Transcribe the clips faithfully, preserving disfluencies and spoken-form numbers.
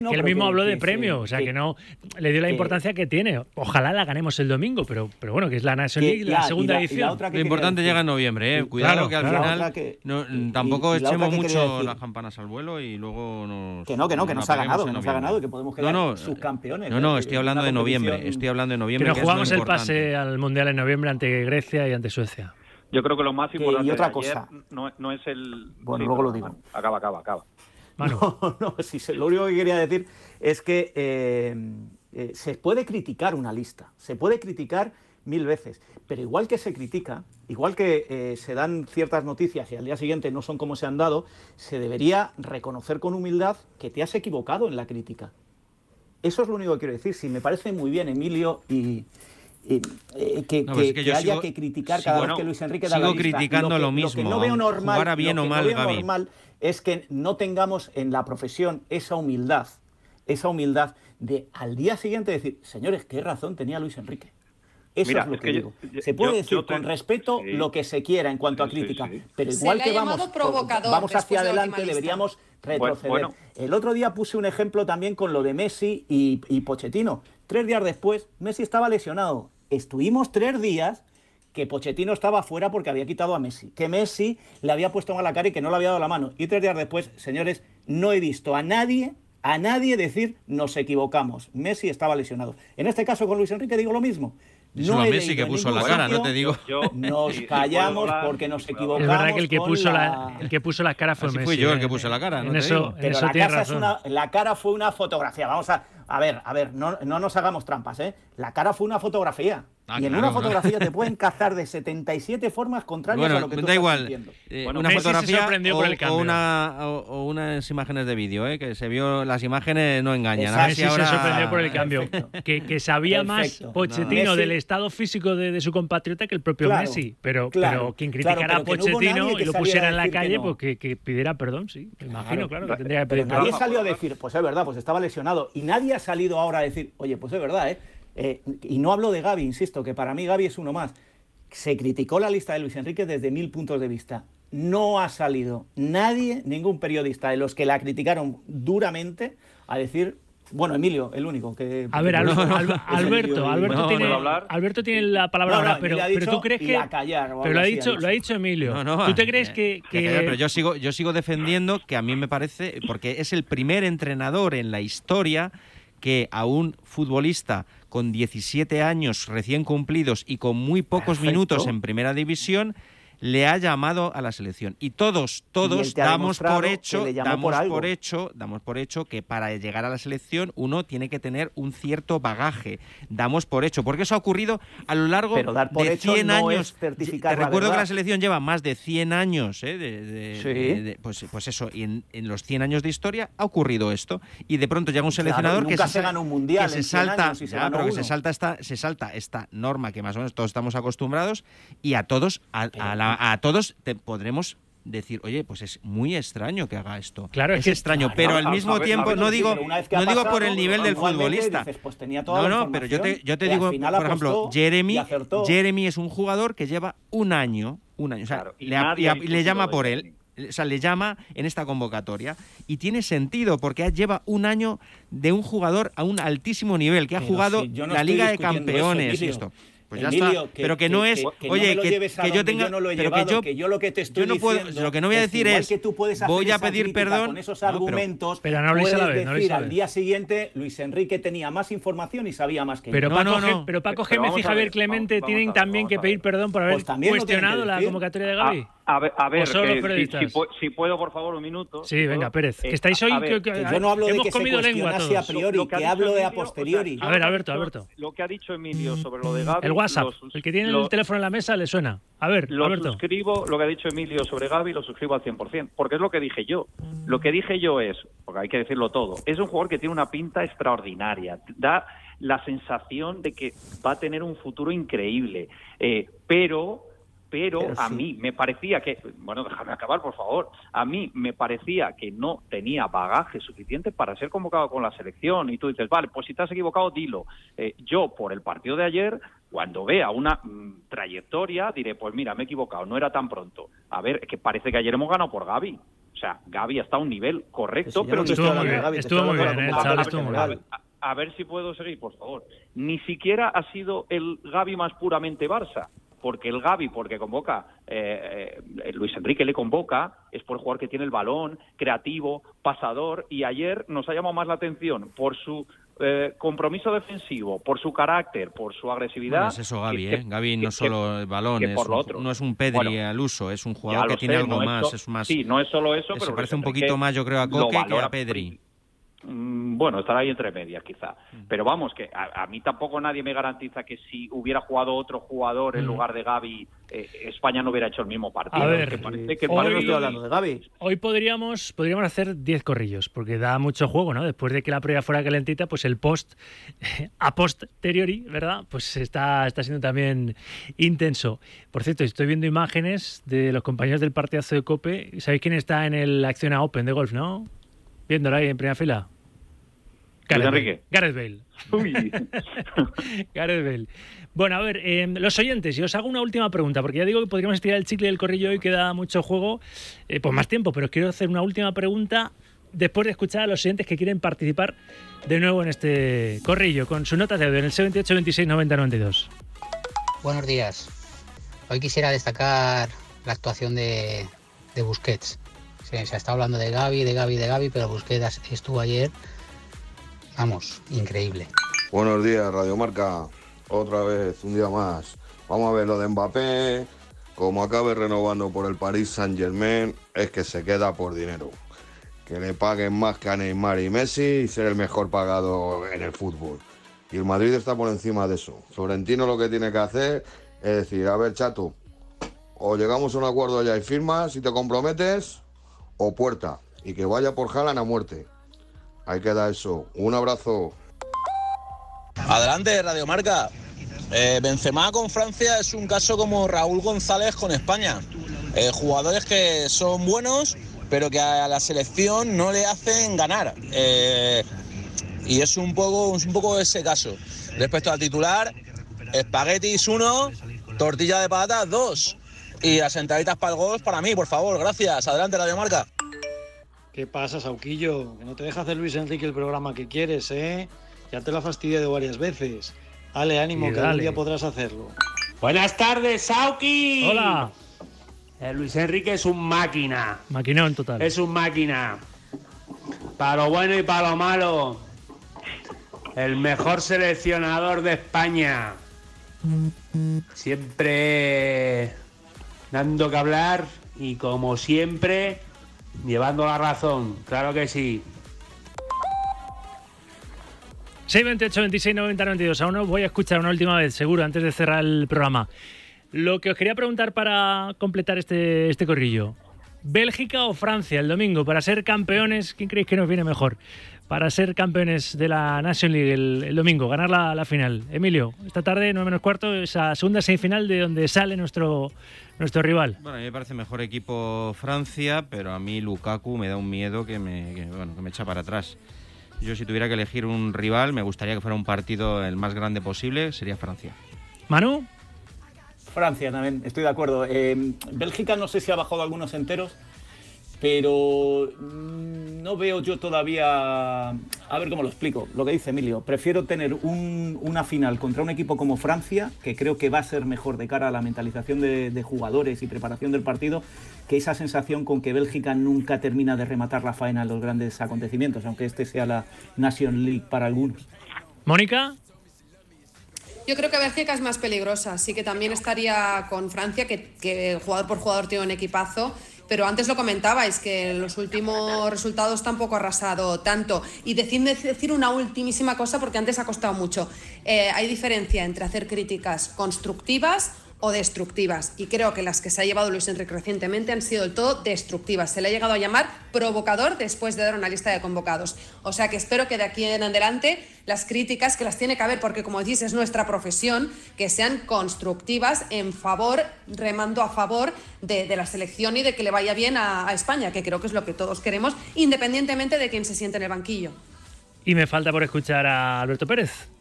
No, que él mismo que, habló de premio, sí, o sea que, que no le dio la que, importancia que tiene. Ojalá la ganemos el domingo, pero pero bueno, que es la National League, la, la segunda y la, edición. Y la otra que lo importante llega en noviembre, ¿eh? Cuidado claro, que al claro. final que, no, y, tampoco y, y echemos mucho las campanas al vuelo y luego nos... Que no, que no, que nos ha ganado, que nos ha ganado y que podemos quedar no, no, subcampeones. No, no, estoy hablando de noviembre, estoy hablando de noviembre. Que nos jugamos el pase al Mundial en noviembre ante Grecia y ante Suecia. Yo creo que lo más importante y otra de cosa. ayer no, no es el... Bueno, sí, luego lo digo. Man, acaba, acaba, acaba. No, no, sí, lo único que quería decir es que eh, eh, se puede criticar una lista, se puede criticar mil veces, pero igual que se critica, igual que eh, se dan ciertas noticias y al día siguiente no son como se han dado, se debería reconocer con humildad que te has equivocado en la crítica. Eso es lo único que quiero decir. Sí, me parece muy bien, Emilio, y... Eh, eh, que, no, que, es que, que haya sigo, que criticar cada sigo, vez que Luis Enrique da sigo la lista. criticando lo, que, lo mismo. Lo que no veo normal, jugara bien lo que o mal, no veo Gaby. normal es que no tengamos en la profesión esa humildad, esa humildad de al día siguiente decir, señores, ¿qué razón tenía Luis Enrique? Eso Mira, es lo es que, que digo. Yo, Se puede yo, decir yo te... con respeto sí. lo que se quiera en cuanto sí, a crítica, sí, sí. pero igual se que le ha vamos, provocador vamos hacia adelante, de deberíamos retroceder. Bueno, bueno. El otro día puse un ejemplo también con lo de Messi y, y Pochettino. Tres días después, Messi estaba lesionado. Estuvimos tres días que Pochettino estaba fuera porque había quitado a Messi, que Messi le había puesto mal la cara y que no le había dado la mano. Y tres días después, señores, no he visto a nadie, a nadie decir nos equivocamos. Messi estaba lesionado. En este caso con Luis Enrique digo lo mismo. No a Messi que puso la cara, no te digo. Yo, nos sí, callamos sí, porque nos equivocamos. Es verdad que el que puso la, la el que puso la cara fue Así Messi. Fui yo eh, el que puso la cara, no en te eso, digo. en Pero eso la, tiene casa razón. Es una, la cara fue una fotografía. Vamos a, a ver, a ver, no, no nos hagamos trampas, ¿eh? La cara fue una fotografía. Ah, y en claro, una fotografía claro. te pueden cazar de setenta y siete formas contrarias bueno, a lo que tú da estás igual. sintiendo. Eh, bueno, una Messi fotografía se sorprendió o, por el cambio. o, una, o, o unas imágenes de vídeo, ¿eh? Que se vio, las imágenes no engañan. A ver Messi si ahora... se sorprendió por el cambio. Que, que sabía Perfecto. más Pochettino no. del estado físico de, de su compatriota que el propio claro, Messi. Pero, claro, pero quien criticara claro, a Pochettino no y lo pusiera en la calle, no. pues que, que pidiera perdón, sí. Me imagino, claro, claro que tendría que pedir pero perdón. nadie salió a decir, pues es verdad, pues estaba lesionado. Y nadie ha salido ahora a decir, oye, pues es verdad, ¿eh? eh y no hablo de Gavi, insisto, que para mí Gavi es uno más. Se criticó la lista de Luis Enrique desde mil puntos de vista. No ha salido nadie, ningún periodista de los que la criticaron duramente a decir, bueno, Emilio, el único que... A ver, no, Alberto, no, Alberto, Alberto, Alberto, no, tiene, no, Alberto tiene la palabra no, no, ahora, pero, pero tú crees que... Callar, pero lo ha así, dicho, lo ha dicho Emilio. No, no, ¿Tú te crees que...? que... Pero yo sigo, yo sigo defendiendo que a mí me parece, porque es el primer entrenador en la historia que a un futbolista con diecisiete años recién cumplidos y con muy pocos Perfecto. minutos en primera división le ha llamado a la selección. Y todos, todos damos por hecho, damos por, por hecho, damos por hecho que para llegar a la selección uno tiene que tener un cierto bagaje. Damos por hecho, porque eso ha ocurrido a lo largo Pero dar por de hecho cien no años. Es certificar Te la recuerdo verdad. que la selección lleva más de cien años, ¿eh? De, de, sí. de, de, pues, pues eso, y en, en los cien años de historia ha ocurrido esto. Y de pronto llega un Claro, seleccionador nunca que se, se gana un mundial que se en cien salta, años y se ya, ganó pero que uno. se salta esta, se salta esta norma que más o menos todos estamos acostumbrados y a todos, a, a, la, a todos te podremos decir, oye, pues es muy extraño que haga esto. Claro, es, es que, extraño, claro, pero a- al a- mismo a ver, tiempo a ver, no sí, digo, pero una vez que no ha digo pasado, por el nivel del igualmente futbolista. dices, pues tenía toda no, la no, pero yo te, yo te y al digo, final por ejemplo, apostó Jeremy, y acertó. Jeremy es un jugador que lleva un año, un año, o sea, Claro, y le, ha- nadie y ha a- y le llama discutido por de él. O sea, le llama en esta convocatoria y tiene sentido porque lleva un año de un jugador a un altísimo nivel que ha Pero jugado si yo no la estoy Liga de discutiendo Campeones eso, y Emilio. esto. Pues ya Emilio, está, que, pero que, que no es, que, que oye, no me lo que, lleves a que yo donde tenga, yo no lo he pero llevado, que yo, que yo lo que te estoy yo no puedo, diciendo lo que no voy a decir igual es, que tú puedes hacer voy a esa pedir crítica perdón, con esos no, pero- argumentos, pero Ana Luisa puedes la ve, Ana decir Luisa al la ve. día siguiente Luis Enrique tenía más información y sabía más que yo. Pero No, Paco, no, Gé- no. pero Paco Pero Gémez vamos y a Javier ver, Clemente vamos- tienen vamos a ver, también vamos que a pedir ver. perdón por haber Pues también lo tienen que cuestionado la decir. convocatoria de A, Gavi. a ver, a ver O solo los que si, periodistas. si pu- si puedo, por favor, un minuto. Sí, si venga, puedo. Pérez, Eh, que estáis a- hoy... a ver, que, Que yo no hablo de hemos que se comido lengua cuestionase a todos. priori, Lo que ha que dicho hablo de Emilio, a posteriori. o sea, A ver, lo que ha Alberto, dicho- Alberto. Lo que ha dicho Emilio sobre lo de Gavi... El WhatsApp, lo sus- el que tiene lo- el teléfono en la mesa le suena. A ver, Lo Alberto. suscribo, lo que ha dicho Emilio sobre Gavi, lo suscribo al cien por ciento, porque es lo que dije yo. Lo que dije yo es, porque hay que decirlo todo, es un jugador que tiene una pinta extraordinaria, da la sensación de que va a tener un futuro increíble, eh, pero... Pero, Pero a sí. mí me parecía que, bueno, déjame acabar, por favor, a mí me parecía que no tenía bagaje suficiente para ser convocado con la selección. Y tú dices, vale, pues si te has equivocado, dilo. Eh, yo, por el partido de ayer, cuando vea una mm, trayectoria, diré, pues mira, me he equivocado, no era tan pronto. A ver, es que parece que ayer hemos ganado por Gavi. O sea, Gavi está a un nivel correcto, sí, pero... No estuvo muy bien, Gavi, estuvo muy bien, ¿eh? Chaval, estuvo muy bien. A ver si puedo seguir, por favor. Ni siquiera ha sido el Gavi más puramente Barça, porque el Gavi, porque convoca, eh, eh, Luis Enrique le convoca, es por el jugador que tiene el balón, creativo, pasador, y ayer nos ha llamado más la atención por su eh, compromiso defensivo, por su carácter, por su agresividad. Bueno, es eso Gavi, que, ¿eh? Gavi no que, solo el balón, es un, no es un Pedri bueno, al uso, es un jugador que tiene sé, algo no más, es, es más... Sí, no es solo eso, se pero... Se parece un poquito más, yo creo, a Coque que a Pedri. Bueno, estará ahí entre medias quizá, pero vamos, que a, a mí tampoco nadie me garantiza que si hubiera jugado otro jugador en lugar de Gavi, eh, España no hubiera hecho el mismo partido. A ver, que parece que hoy, no estoy hablando de Gavi. Hoy podríamos podríamos hacer diez corrillos, porque da mucho juego, ¿no? Después de que la previa fuera calentita, pues el post, a posteriori, ¿verdad? Pues está, está siendo también intenso. Por cierto, estoy viendo imágenes de los compañeros del partidazo de COPE. ¿Sabéis quién está en el Acciona Open de golf, no? Viéndolo ahí en primera fila. Gareth Bale. Gareth Bale. Uy. Gareth Bale. Bueno, a ver, eh, los oyentes, y os hago una última pregunta, porque ya digo que podríamos estirar el chicle del corrillo y queda mucho juego, eh, pues más tiempo, pero os quiero hacer una última pregunta después de escuchar a los oyentes que quieren participar de nuevo en este corrillo, con su nota de audio en el seis ocho veintiséis noventa noventa y dos. Buenos días. Hoy quisiera destacar la actuación de, de Busquets. Se, se está hablando de Gavi, de Gavi, de Gavi, pero Busquets estuvo ayer... Vamos, increíble. Buenos días, Radio Marca. Otra vez, un día más. Vamos a ver lo de Mbappé. Como acabe renovando por el Paris Saint-Germain, es que se queda por dinero. Que le paguen más que a Neymar y Messi y ser el mejor pagado en el fútbol. Y el Madrid está por encima de eso. Florentino lo que tiene que hacer es decir, a ver, chato, o llegamos a un acuerdo ya y firmas si te comprometes, o puerta. Y que vaya por Haaland a muerte. Ahí queda eso. Un abrazo. Adelante, Radio Marca. Eh, Benzema con Francia es un caso como Raúl González con España. Eh, jugadores que son buenos, pero que a la selección no le hacen ganar. Eh, y es un poco, es un poco ese caso. Respecto al titular, espaguetis uno, tortilla de patatas dos. Y las sentaditas para el gol para mí, por favor. Gracias. Adelante, Radio Marca. ¿Qué pasa, Sauquillo? Que no te deja hacer Luis Enrique el programa que quieres, ¿eh? Ya te lo has fastidiado varias veces. Dale, ánimo, sí, que algún día podrás hacerlo. Buenas tardes, Sauqui. Hola. Eh, Luis Enrique es un máquina. Maquinón total. Es un máquina. Para lo bueno y para lo malo. El mejor seleccionador de España. Siempre dando que hablar y como siempre... llevando la razón, claro que sí. seis veintiocho veintiséis noventa noventa y dos. Aún os voy a escuchar una última vez, seguro, antes de cerrar el programa. Lo que os quería preguntar para completar este, este corrillo. ¿Bélgica o Francia el domingo? Para ser campeones, ¿quién creéis que nos viene mejor? Para ser campeones de la National League el, el domingo, ganar la, la final. Emilio, esta tarde, nueve menos cuarto, esa segunda semifinal de donde sale nuestro... nuestro rival. Bueno, a mí me parece mejor equipo Francia, pero a mí Lukaku me da un miedo que me, que, bueno, que me echa para atrás. Yo si tuviera que elegir un rival, me gustaría que fuera un partido el más grande posible, sería Francia. ¿Manu? Francia también, estoy de acuerdo. Eh, Bélgica no sé si ha bajado algunos enteros, pero no veo yo todavía... A ver cómo lo explico, lo que dice Emilio. Prefiero tener un, una final contra un equipo como Francia, que creo que va a ser mejor de cara a la mentalización de, de jugadores y preparación del partido, que esa sensación con que Bélgica nunca termina de rematar la faena en los grandes acontecimientos, aunque este sea la National League para algunos. ¿Mónica? Yo creo que Bélgica es más peligrosa, sí que también estaría con Francia, que, que jugador por jugador tiene un equipazo. Pero antes lo comentabais, que los últimos resultados tampoco ha arrasado tanto. Y decidme decir una ultimísima cosa, porque antes ha costado mucho. Eh, hay diferencia entre hacer críticas constructivas o destructivas. Y creo que las que se ha llevado Luis Enrique recientemente han sido del todo destructivas. Se le ha llegado a llamar provocador después de dar una lista de convocados. O sea que espero que de aquí en adelante las críticas, que las tiene que haber, porque como decís es nuestra profesión, que sean constructivas en favor, remando a favor de, de la selección y de que le vaya bien a, a España, que creo que es lo que todos queremos, independientemente de quién se siente en el banquillo. Y me falta por escuchar a Alberto Pérez.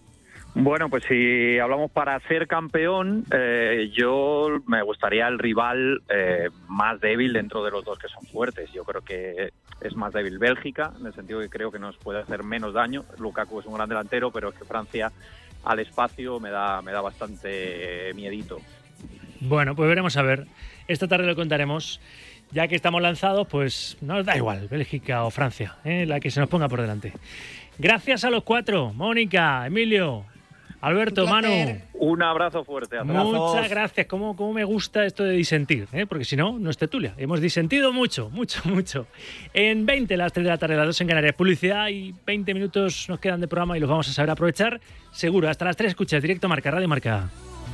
Bueno, pues si hablamos para ser campeón, eh, yo me gustaría el rival eh, más débil dentro de los dos que son fuertes. Yo creo que es más débil Bélgica, en el sentido que creo que nos puede hacer menos daño. Lukaku es un gran delantero, pero es que Francia al espacio me da, me da bastante miedito. Bueno, pues veremos a ver. Esta tarde lo contaremos. Ya que estamos lanzados, pues nos da igual, Bélgica o Francia, ¿eh? La que se nos ponga por delante. Gracias a los cuatro, Mónica, Emilio, Alberto, Manu. Un abrazo fuerte. A Muchas todos. gracias. ¿Cómo, cómo me gusta esto de disentir? ¿eh? Porque si no, no es tertulia. Hemos disentido mucho, mucho, mucho. En veinte, las tres de la tarde, las dos en Canarias. Publicidad y veinte minutos nos quedan de programa y los vamos a saber aprovechar. Seguro, hasta las tres escuchas Directo Marca, Radio Marca.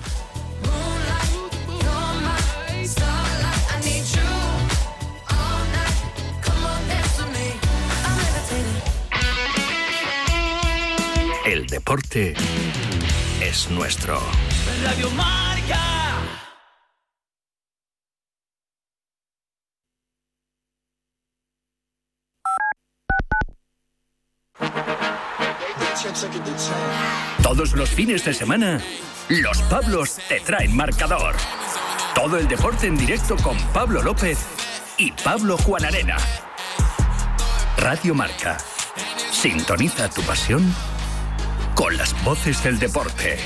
El deporte es nuestro. Radio Marca. Todos los fines de semana, los Pablos te traen marcador. Todo el deporte en directo con Pablo López y Pablo Juan Arena. Radio Marca. Sintoniza tu pasión con las voces del deporte.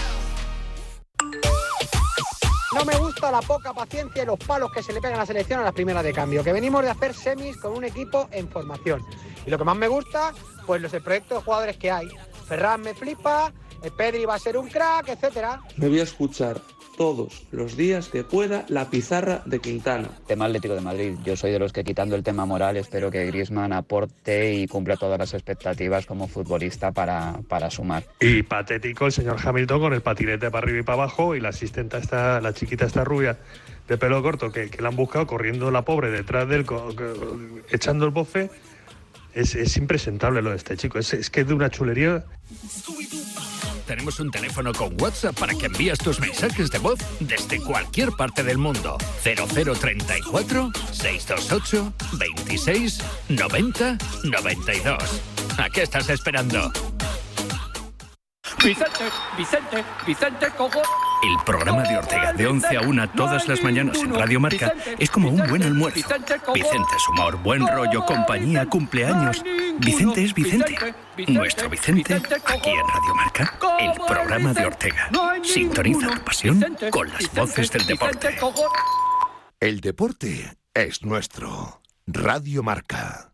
No me gusta la poca paciencia y los palos que se le pegan a la selección a las primeras de cambio, que venimos de hacer semis con un equipo en formación. Y lo que más me gusta, pues los proyectos de jugadores que hay. Ferran me flipa, el Pedri va a ser un crack, etcétera. Me voy a escuchar todos los días que pueda la pizarra de Quintana. Tema Atlético de Madrid. Yo soy de los que, quitando el tema moral, espero que Griezmann aporte y cumpla todas las expectativas como futbolista para, para sumar. Y patético el señor Hamilton con el patinete para arriba y para abajo, y la asistenta está, la chiquita esta rubia de pelo corto que, que la han buscado corriendo la pobre detrás de él, co, co, echando el bofe. Es, es impresentable lo de este chico, es, es que es de una chulería. Tenemos un teléfono con WhatsApp para que envíes tus mensajes de voz desde cualquier parte del mundo. cero cero treinta y cuatro, seiscientos veintiocho, veintiséis, noventa, noventa y dos. ¿A qué estás esperando? Vicente, Vicente, Vicente, cojo. El programa de Ortega de once a una todas las mañanas en Radio Marca es como un buen almuerzo. Vicente es humor, buen rollo, compañía, cumpleaños. Vicente es Vicente. Nuestro Vicente, aquí en Radio Marca, el programa de Ortega. Sintoniza tu pasión con las voces del deporte. El deporte es nuestro. Radio Marca.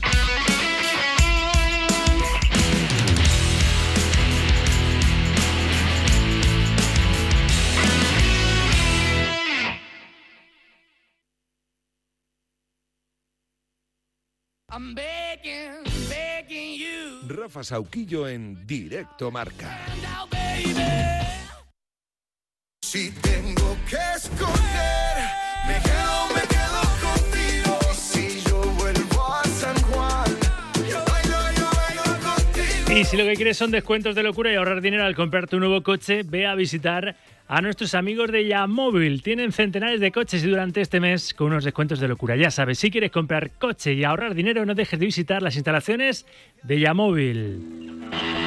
I'm begging, begging you. Rafa Sauquillo en Directo Marca. Si tengo que escoger, me quedo, me quedo contigo. Si yo vuelvo a San Juan, yo bailo, yo bailo contigo. Y si lo que quieres son descuentos de locura y ahorrar dinero al comprar tu nuevo coche, ve a visitar a nuestros amigos de Yamóvil. Tienen centenares de coches y durante este mes con unos descuentos de locura. Ya sabes, si quieres comprar coche y ahorrar dinero, no dejes de visitar las instalaciones de Yamóvil.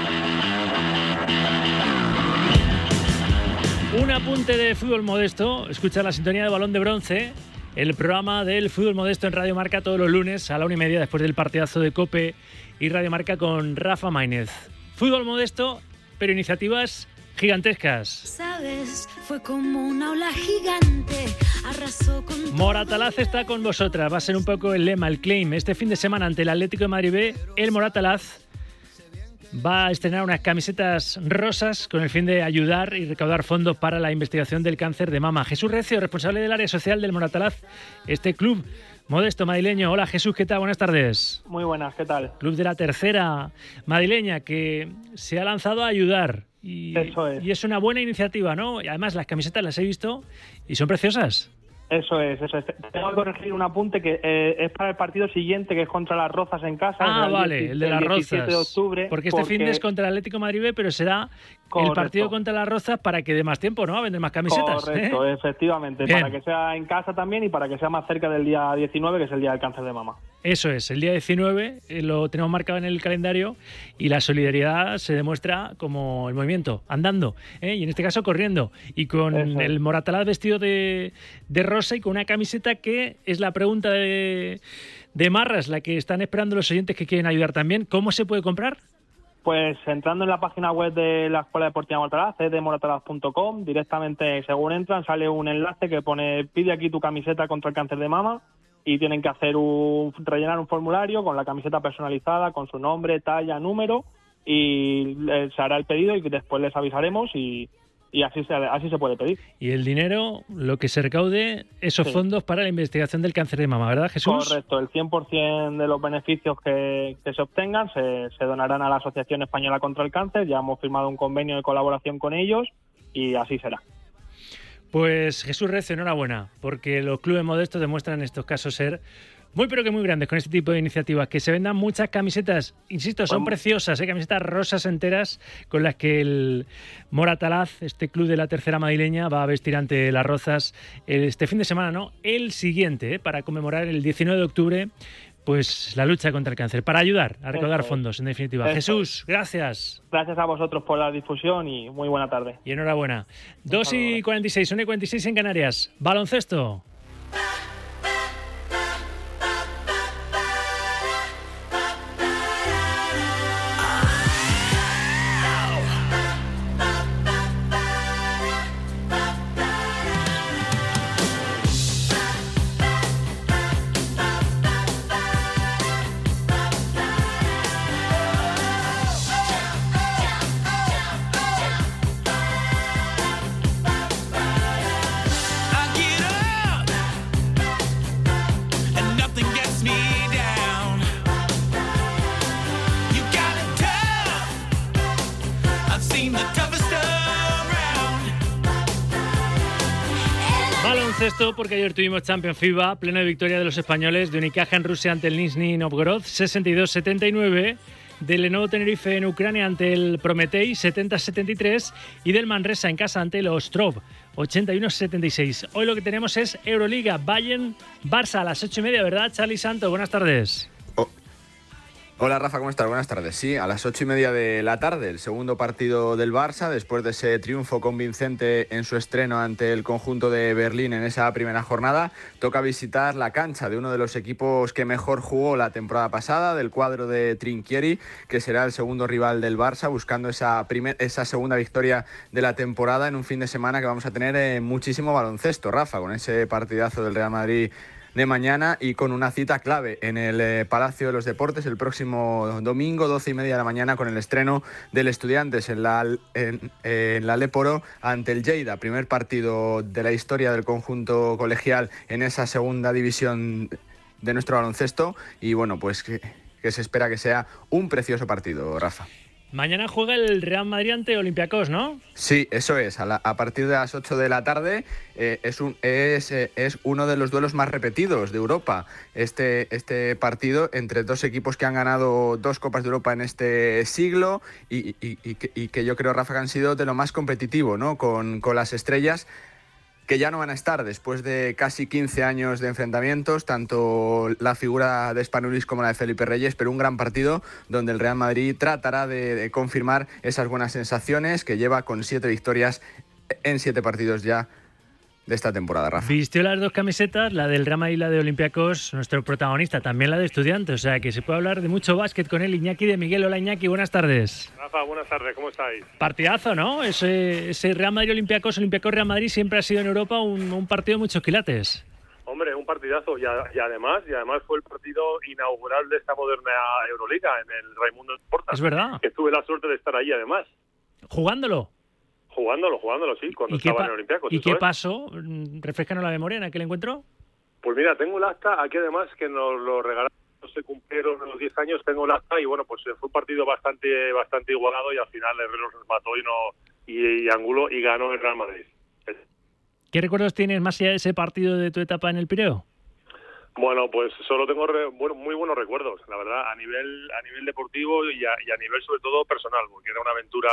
Un apunte de fútbol modesto. Escucha la sintonía de Balón de Bronce, el programa del fútbol modesto en Radio Marca todos los lunes a la una y media después del partidazo de COPE y Radio Marca con Rafa Maínez. Fútbol modesto, pero iniciativas gigantescas. Sabes, fue como una ola gigante, arrasó con... Moratalaz está con vosotras, va a ser un poco el lema, el claim. Este fin de semana ante el Atlético de Madrid B, el Moratalaz va a estrenar unas camisetas rosas con el fin de ayudar y recaudar fondos para la investigación del cáncer de mama. Jesús Recio, responsable del área social del Moratalaz, este club modesto madrileño. Hola Jesús, ¿qué tal? Buenas tardes. Muy buenas, ¿qué tal? Club de la tercera madrileña que se ha lanzado a ayudar. Y, Eso es. Y es una buena iniciativa, ¿no? Y además las camisetas las he visto y son preciosas. Eso es, eso es. Tengo que corregir un apunte que eh, es para el partido siguiente, que es contra las Rozas en casa. Ah, el vale, el de las Rozas. de octubre. Porque este porque... fin de es contra el Atlético de Madrid B, pero será Correcto. el partido contra las Rozas para que dé más tiempo, ¿no? A vender más camisetas. Correcto, ¿eh? efectivamente. Bien. Para que sea en casa también y para que sea más cerca del día diecinueve, que es el día del cáncer de mama. Eso es, el día diecinueve eh, lo tenemos marcado en el calendario y la solidaridad se demuestra como el movimiento, andando, ¿eh? y en este caso corriendo, y con Eso. el Moratalaz vestido de, de rosa y con una camiseta que es la pregunta de, de Marras, la que están esperando los oyentes que quieren ayudar también. ¿Cómo se puede comprar? Pues entrando en la página web de la Escuela Deportiva Moratalaz, c d moratalaz punto com, directamente según entran sale un enlace que pone pide aquí tu camiseta contra el cáncer de mama, y tienen que hacer un rellenar un formulario con la camiseta personalizada, con su nombre, talla, número, y se hará el pedido y después les avisaremos y, y así, se, así se puede pedir. Y el dinero, lo que se recaude, esos sí. fondos para la investigación del cáncer de mama, ¿verdad, Jesús? Correcto, el cien por ciento de los beneficios que, que se obtengan se, se donarán a la Asociación Española contra el Cáncer. Ya hemos firmado un convenio de colaboración con ellos y así será. Pues Jesús Recio, enhorabuena, porque los clubes modestos demuestran en estos casos ser muy pero que muy grandes con este tipo de iniciativas. Que se vendan muchas camisetas, insisto, son preciosas, ¿eh? Camisetas rosas enteras con las que el Moratalaz, este club de la tercera madrileña, va a vestir ante las Rozas este fin de semana, ¿no? El siguiente, ¿eh? Para conmemorar el diecinueve de octubre, pues la lucha contra el cáncer, para ayudar a recaudar Eso fondos, en definitiva. Eso. Jesús, gracias. Gracias a vosotros por la difusión y muy buena tarde. Y enhorabuena. dos y cuarenta y seis, una y cuarenta y seis en Canarias. Baloncesto. Esto porque ayer tuvimos Champions FIBA, plena de victoria de los españoles, de Unicaja en Rusia ante el Nizhny Novgorod, sesenta y dos setenta y nueve, del Lenovo Tenerife en Ucrania ante el Prometei, setenta setenta y tres, y del Manresa en casa ante el Ostrov, ochenta y uno setenta y seis. Hoy lo que tenemos es Euroliga, Bayern, Barça a las ocho y media, ¿verdad, Charly Santo? Buenas tardes. Oh. Hola Rafa, ¿cómo estás? Buenas tardes. Sí, a las ocho y media de la tarde, el segundo partido del Barça, después de ese triunfo convincente en su estreno ante el conjunto de Berlín en esa primera jornada, toca visitar la cancha de uno de los equipos que mejor jugó la temporada pasada, del cuadro de Trinchieri, que será el segundo rival del Barça, buscando esa, primer, esa segunda victoria de la temporada en un fin de semana que vamos a tener eh, muchísimo baloncesto, Rafa, con ese partidazo del Real Madrid de mañana y con una cita clave en el eh, Palacio de los Deportes el próximo domingo, doce y media de la mañana, con el estreno del Estudiantes en la, en, en la Léporo ante el Lleida, primer partido de la historia del conjunto colegial en esa segunda división de nuestro baloncesto y bueno, pues que, que se espera que sea un precioso partido, Rafa. Mañana juega el Real Madrid ante Olympiacos, ¿no? Sí, eso es. A, la, a partir de las ocho de la tarde eh, es, un, es, eh, es uno de los duelos más repetidos de Europa. Este, este partido entre dos equipos que han ganado dos Copas de Europa en este siglo y, y, y, que, y que yo creo, Rafa, que han sido de lo más competitivo, ¿no? Con, con las estrellas que ya no van a estar después de casi quince años de enfrentamientos, tanto la figura de Spanulis como la de Felipe Reyes, pero un gran partido donde el Real Madrid tratará de, de confirmar esas buenas sensaciones que lleva con siete victorias en siete partidos ya de esta temporada, Rafa. Vistió las dos camisetas, la del Real Madrid y la de Olympiacos, nuestro protagonista, también la de Estudiantes, o sea que se puede hablar de mucho básquet con él. Iñaki de Miguel. Hola Iñaki, buenas tardes. Rafa, buenas tardes, ¿cómo estáis? Partidazo, ¿no? Ese, ese Real Madrid Olympiacos, Olympiacos Real Madrid siempre ha sido en Europa un, un partido de muchos quilates. Hombre, un partidazo y, a, y además y además fue el partido inaugural de esta moderna Euroliga en el Raimundo Porta. Es verdad. Que tuve la suerte de estar ahí además. ¿Jugándolo? Jugándolo, jugándolo, sí, cuando estaba en Olympiacos. ¿Y qué pasó? Refrescanos la memoria en aquel encuentro. Pues mira, tengo el acta aquí además que nos lo regalaron, se cumplieron los diez años, tengo el acta y bueno, pues fue un partido bastante bastante igualado y al final el reloj nos mató y, no, y, y Angulo y ganó el Real Madrid. ¿Qué recuerdos tienes más allá de ese partido de tu etapa en el Pireo? Bueno, pues solo tengo re, bueno, muy buenos recuerdos, la verdad, a nivel a nivel deportivo y a, y a nivel sobre todo personal, porque era una aventura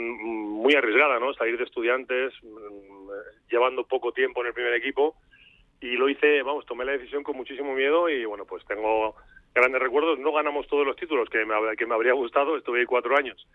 muy arriesgada, ¿no? Salir de Estudiantes, llevando poco tiempo en el primer equipo y lo hice, vamos, tomé la decisión con muchísimo miedo y bueno, pues tengo grandes recuerdos. No ganamos todos los títulos que me, que me habría gustado, estuve ahí cuatro años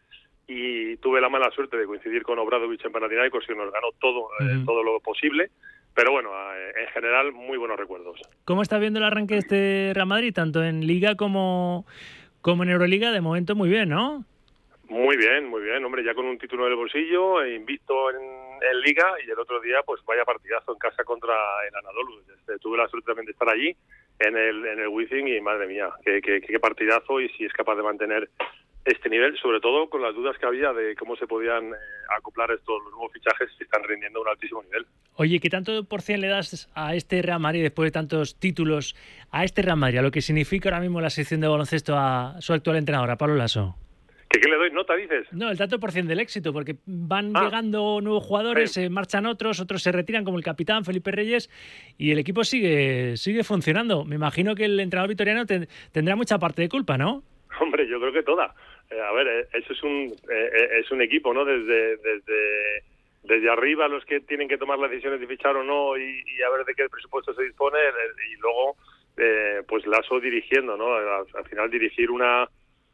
y tuve la mala suerte de coincidir con Obradovic en Panathinaikos, que nos ganó todo, uh-huh. eh, todo lo posible, pero bueno, eh, en general muy buenos recuerdos. ¿Cómo estás viendo el arranque de este Real Madrid, tanto en Liga como, como en Euroliga? De momento muy bien, ¿no? Muy bien, muy bien, hombre, ya con un título en el bolsillo, invicto en, en Liga, y el otro día, pues vaya partidazo en casa contra el Anadolu. Este, tuve la suerte también de estar allí, en el en el Wizzing, y madre mía, qué, qué, qué partidazo, y si es capaz de mantener este nivel, sobre todo con las dudas que había de cómo se podían eh, acoplar estos los nuevos fichajes que están rindiendo a un altísimo nivel. Oye, ¿qué tanto por cien le das a este Real Madrid después de tantos títulos, a este Real Madrid, a lo que significa ahora mismo la sección de baloncesto a su actual entrenador, a Pablo Lasso? ¿Qué, ¿Qué le doy nota, dices? No, el tanto por cien del éxito, porque van ah, llegando nuevos jugadores, se eh, marchan otros, otros se retiran, como el capitán Felipe Reyes, y el equipo sigue sigue funcionando. Me imagino que el entrenador vitoriano te, tendrá mucha parte de culpa, ¿no? Hombre, yo creo que toda. Eh, a ver, eh, eso es un eh, es un equipo, ¿no? Desde desde desde arriba los que tienen que tomar las decisiones de fichar o no y, y a ver de qué presupuesto se dispone, y luego eh, pues Lasso dirigiendo, ¿no? Al, al final dirigir una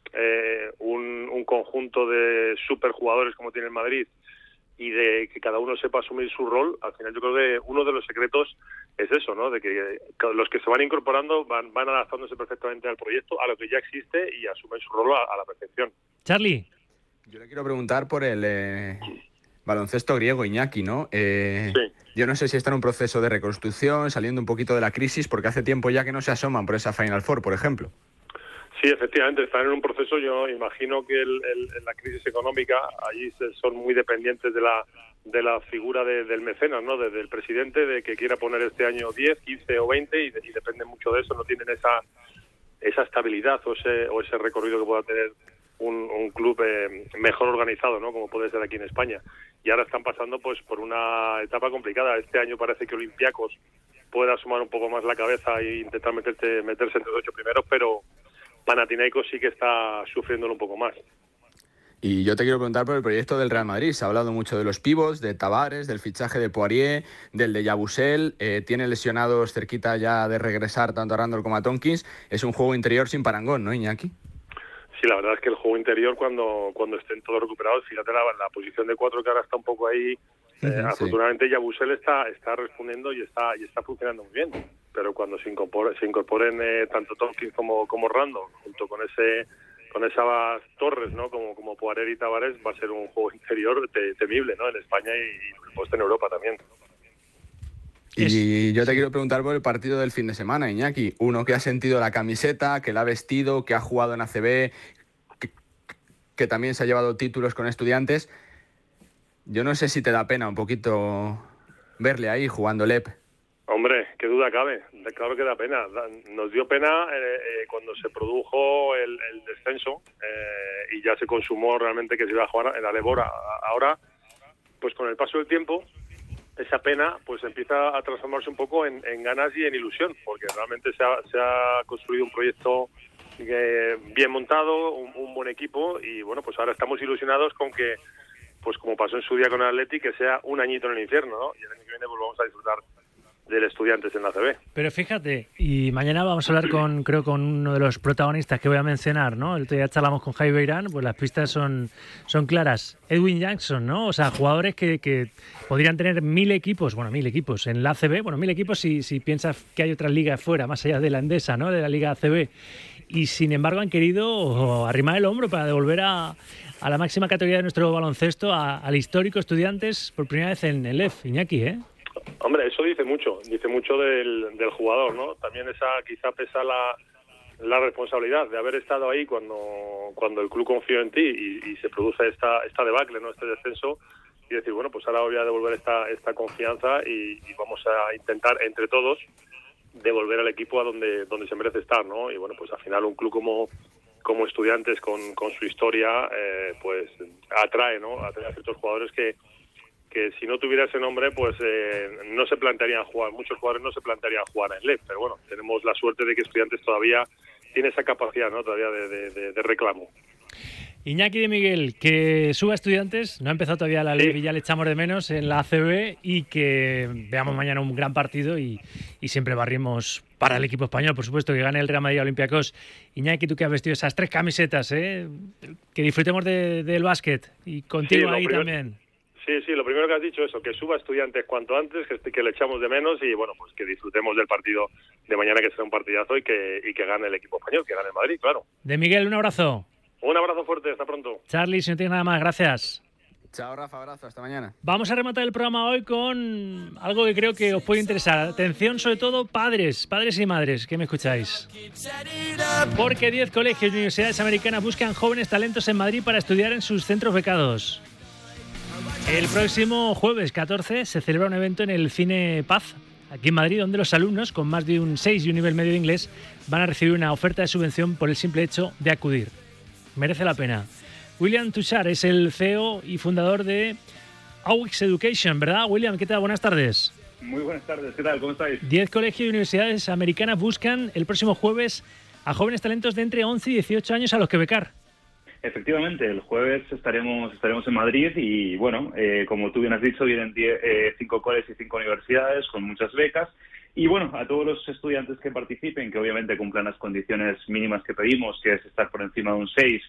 Eh, un, un conjunto de superjugadores como tiene el Madrid y de que cada uno sepa asumir su rol. Al final yo creo que uno de los secretos es eso, ¿no? De que los que se van incorporando van, van adaptándose perfectamente al proyecto, a lo que ya existe, y asumen su rol a, a la perfección. Charlie. Yo le quiero preguntar por el eh, baloncesto griego, Iñaki, ¿no? Eh, sí. Yo no sé si está en un proceso de reconstrucción, saliendo un poquito de la crisis, porque hace tiempo ya que no se asoman por esa Final Four, por ejemplo. Sí, efectivamente, están en un proceso. Yo imagino que el, el, la crisis económica, allí se, son muy dependientes de la de la figura de, del mecenas, ¿no? De, del presidente, de que quiera poner este año diez, quince o veinte, y, de, y depende mucho de eso. No tienen esa esa estabilidad o ese o ese recorrido que pueda tener un, un club eh, mejor organizado, ¿no? Como puede ser aquí en España. Y ahora están pasando pues por una etapa complicada. Este año parece que Olympiacos pueda sumar un poco más la cabeza e intentar meterte, meterse entre los ocho primeros, pero Panathinaikos sí que está sufriéndolo un poco más. Y yo te quiero preguntar por el proyecto del Real Madrid. Se ha hablado mucho de los pivots, de Tavares, del fichaje de Poirier, del de Yabusel. Eh, tiene lesionados cerquita ya de regresar tanto a Randall como a Tompkins. Es un juego interior sin parangón, ¿no, Iñaki? Sí, la verdad es que el juego interior, cuando cuando estén todos recuperados, fíjate la, la posición de cuatro que ahora está un poco ahí. Eh, sí. Afortunadamente Yabusel está está respondiendo y está y está funcionando muy bien. Pero cuando se incorporen, se incorporen eh, tanto Tompkins como como Randall, junto con ese con esas torres, ¿no? Como como Poirier y Tavares, va a ser un juego interior te, temible, ¿no? En España y, y pues en Europa también. Y yo te quiero preguntar por el partido del fin de semana, Iñaki. Uno que ha sentido la camiseta, que la ha vestido, que ha jugado en A C B, que, que también se ha llevado títulos con Estudiantes. Yo no sé si te da pena un poquito verle ahí jugando L E P. Hombre, qué duda cabe. Claro que da pena. Nos dio pena eh, eh, cuando se produjo el, el descenso eh, y ya se consumó realmente que se iba a jugar en la Lebora. Ahora, pues con el paso del tiempo, esa pena pues empieza a transformarse un poco en, en ganas y en ilusión, porque realmente se ha, se ha construido un proyecto eh, bien montado, un, un buen equipo, y bueno, pues ahora estamos ilusionados con que, pues como pasó en su día con el Athletic, que sea un añito en el infierno, ¿no? Y el año que viene pues vamos a disfrutar del Estudiantes en la A C B. Pero fíjate, y mañana vamos a hablar con, creo, con uno de los protagonistas que voy a mencionar, ¿no? El otro día charlamos con Javi Beirán, pues las pistas son, son claras. Edwin Jackson, ¿no? O sea, jugadores que, que podrían tener mil equipos, bueno, mil equipos en la A C B, bueno, mil equipos si, si piensas que hay otras ligas fuera, más allá de la Endesa, ¿no? De la Liga A C B. Y sin embargo han querido arrimar el hombro para devolver a, a la máxima categoría de nuestro baloncesto, a, al histórico Estudiantes, por primera vez en el E F, Iñaki, ¿eh? Hombre, eso dice mucho, dice mucho del, del jugador, ¿no? También esa quizá pesa la, la responsabilidad de haber estado ahí cuando cuando el club confió en ti y, y se produce esta esta debacle, ¿no? Este descenso, y decir, bueno, pues ahora voy a devolver esta esta confianza y, y vamos a intentar entre todos devolver al equipo a donde donde se merece estar, ¿no? Y bueno, pues al final un club como como Estudiantes con, con su historia, eh, pues atrae, ¿no? Atrae a ciertos jugadores que que si no tuviera ese nombre, pues eh, no se plantearían jugar, muchos jugadores no se plantearían jugar en L E P, pero bueno, tenemos la suerte de que Estudiantes todavía tiene esa capacidad, ¿no? Todavía de, de, de, de reclamo. Iñaki de Miguel, que suba Estudiantes, no ha empezado todavía la Liga y ya le echamos de menos en la A C B, y que veamos mañana un gran partido y, y siempre barrimos para el equipo español, por supuesto, que gane el Real Madrid Olympiacos. Iñaki, tú que has vestido esas tres camisetas, ¿eh? Que disfrutemos de, del básquet y contigo sí, ahí primero, también. Sí, sí, lo primero que has dicho, eso, que suba Estudiantes cuanto antes, que, que le echamos de menos y bueno, pues que disfrutemos del partido de mañana, que será un partidazo, y que, y que gane el equipo español, que gane el Madrid, claro. De Miguel, un abrazo. Un abrazo fuerte, hasta pronto. Charlie, si no tienes nada más, gracias. Chao, Rafa, abrazo, hasta mañana. Vamos a rematar el programa hoy con algo que creo que os puede interesar. Atención, sobre todo padres, padres y madres, que me escucháis. Porque diez colegios y universidades americanas buscan jóvenes talentos en Madrid para estudiar en sus centros becados. El próximo jueves catorce se celebra un evento en el Cine Paz, aquí en Madrid, donde los alumnos con más de un seis y un nivel medio de inglés van a recibir una oferta de subvención por el simple hecho de acudir. Merece la pena. William Tushar es el C E O y fundador de AUX Education, ¿verdad, William? ¿Qué tal? Buenas tardes. Muy buenas tardes, ¿qué tal? ¿Cómo estáis? Diez colegios y universidades americanas buscan el próximo jueves a jóvenes talentos de entre once y dieciocho años a los que becar. Efectivamente, el jueves estaremos estaremos en Madrid y, bueno, eh, como tú bien has dicho, vienen diez, eh, cinco colegios y cinco universidades con muchas becas. Y, bueno, a todos los estudiantes que participen, que obviamente cumplan las condiciones mínimas que pedimos, que es estar por encima de un seis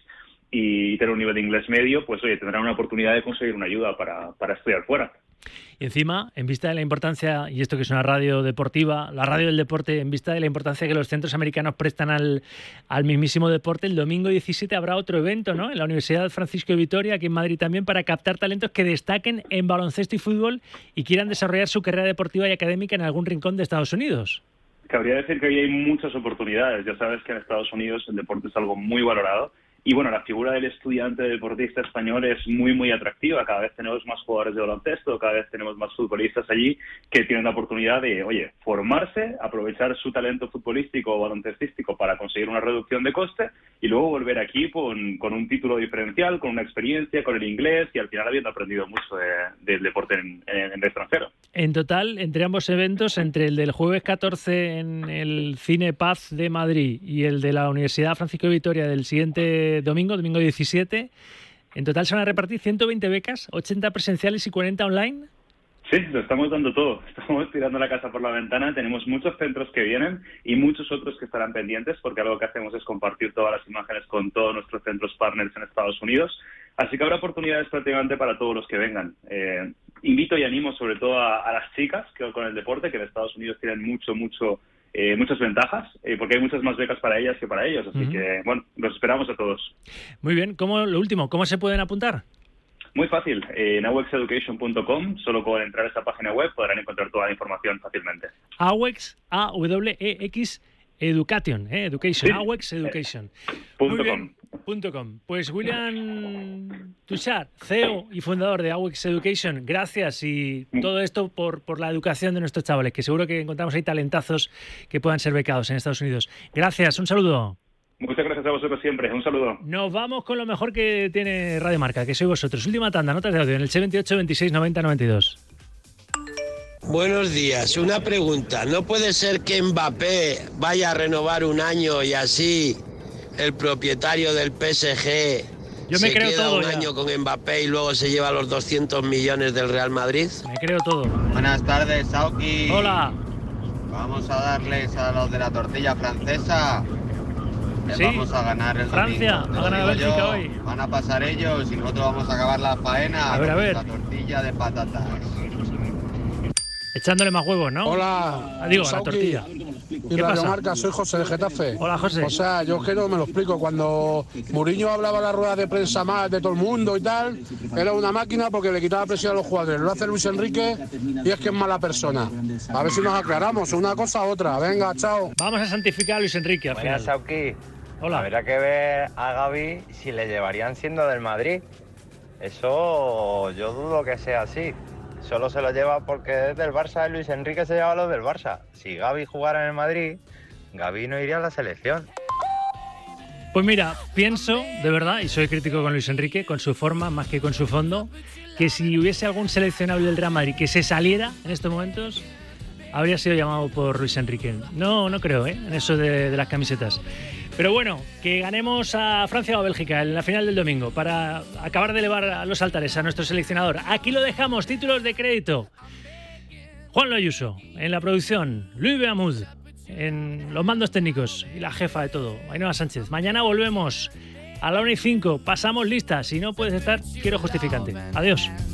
y tener un nivel de inglés medio, pues, oye, tendrán una oportunidad de conseguir una ayuda para, para estudiar fuera. Y encima, en vista de la importancia, y esto que es una radio deportiva, la radio del deporte, en vista de la importancia que los centros americanos prestan al, al mismísimo deporte, el domingo diecisiete habrá otro evento, ¿no?, en la Universidad Francisco de Vitoria, aquí en Madrid también, para captar talentos que destaquen en baloncesto y fútbol y quieran desarrollar su carrera deportiva y académica en algún rincón de Estados Unidos. Cabría decir que hoy hay muchas oportunidades. Ya sabes que en Estados Unidos el deporte es algo muy valorado. Y bueno, la figura del estudiante deportista español es muy, muy atractiva. Cada vez tenemos más jugadores de baloncesto, cada vez tenemos más futbolistas allí que tienen la oportunidad de, oye, formarse, aprovechar su talento futbolístico o baloncestístico para conseguir una reducción de coste y luego volver aquí con, con un título diferencial, con una experiencia, con el inglés y al final habiendo aprendido mucho de, del deporte en, en, en el extranjero. En total, entre ambos eventos, entre el del jueves catorce en el Cine Paz de Madrid y el de la Universidad Francisco de Vitoria del siguiente domingo, domingo diecisiete, en total se van a repartir ciento veinte becas, ochenta presenciales y cuarenta online. Sí, lo estamos dando todo. Estamos tirando la casa por la ventana. Tenemos muchos centros que vienen y muchos otros que estarán pendientes, porque algo que hacemos es compartir todas las imágenes con todos nuestros centros partners en Estados Unidos. Así que habrá oportunidades prácticamente para todos los que vengan. Eh, invito y animo sobre todo a, a las chicas que con el deporte, que en Estados Unidos tienen mucho, mucho... Eh, muchas ventajas, eh, porque hay muchas más becas para ellas que para ellos, así uh-huh. que, bueno, los esperamos a todos. Muy bien, ¿cómo, lo último, ¿cómo se pueden apuntar? Muy fácil, eh, en auex education punto com, solo con entrar a esta página web podrán encontrar toda la información fácilmente. AUEX, A W E X Education, eh, Education, sí. AUEX Education. Eh, punto com. Punto com. Pues William Tushar, C E O y fundador de AUEX Education, gracias, y todo esto por, por la educación de nuestros chavales, que seguro que encontramos ahí talentazos que puedan ser becados en Estados Unidos. Gracias, un saludo. Muchas gracias a vosotros siempre, un saludo. Nos vamos con lo mejor que tiene Radio Marca, que sois vosotros. Última tanda, notas de audio en el seis veintiocho, veintiséis, noventa, noventa y dos. Buenos días, una pregunta. ¿No puede ser que Mbappé vaya a renovar un año y así el propietario del P S G Yo me se creo queda todo un ya. año con Mbappé y luego se lleva los doscientos millones del Real Madrid? Me creo todo. Buenas tardes, Sauki. Hola. Vamos a darles a los de la tortilla francesa. Les Sí. vamos a ganar el Francia, domingo. Te ha lo ganado digo Bélgica yo. hoy. Van a pasar ellos y nosotros vamos a acabar la faena A ver, a con ver. la tortilla de patatas. Echándole más huevos, ¿no? Hola. Ah, digo, a la Sauki. tortilla. Y ¿Qué Radio pasa? Marca, soy José de Getafe. Hola, José. O sea, yo es que no me lo explico. Cuando Mourinho hablaba en la rueda de prensa más de todo el mundo y tal, era una máquina porque le quitaba presión a los jugadores. Lo hace Luis Enrique y es que es mala persona. A ver si nos aclaramos, una cosa a otra. Venga, chao. Vamos a santificar a Luis Enrique al Buenas, final. Sauki. Hola. Habrá que ver a Gavi si le llevarían siendo del Madrid. Eso yo dudo que sea así. Solo se lo lleva porque es del Barça y Luis Enrique se lleva a los del Barça. Si Gavi jugara en el Madrid, Gavi no iría a la selección. Pues mira, pienso, de verdad, y soy crítico con Luis Enrique, con su forma más que con su fondo, que si hubiese algún seleccionable del Real Madrid que se saliera en estos momentos, habría sido llamado por Luis Enrique. No, no creo, ¿eh? En eso de, de las camisetas. Pero bueno, que ganemos a Francia o a Bélgica en la final del domingo para acabar de elevar a los altares a nuestro seleccionador. Aquí lo dejamos, títulos de crédito. Juan Ayuso en la producción, Luis Beamud en los mandos técnicos y la jefa de todo, Ainhoa Sánchez. Mañana volvemos a la una y cinco, pasamos lista. Si no puedes estar, quiero justificante. Adiós.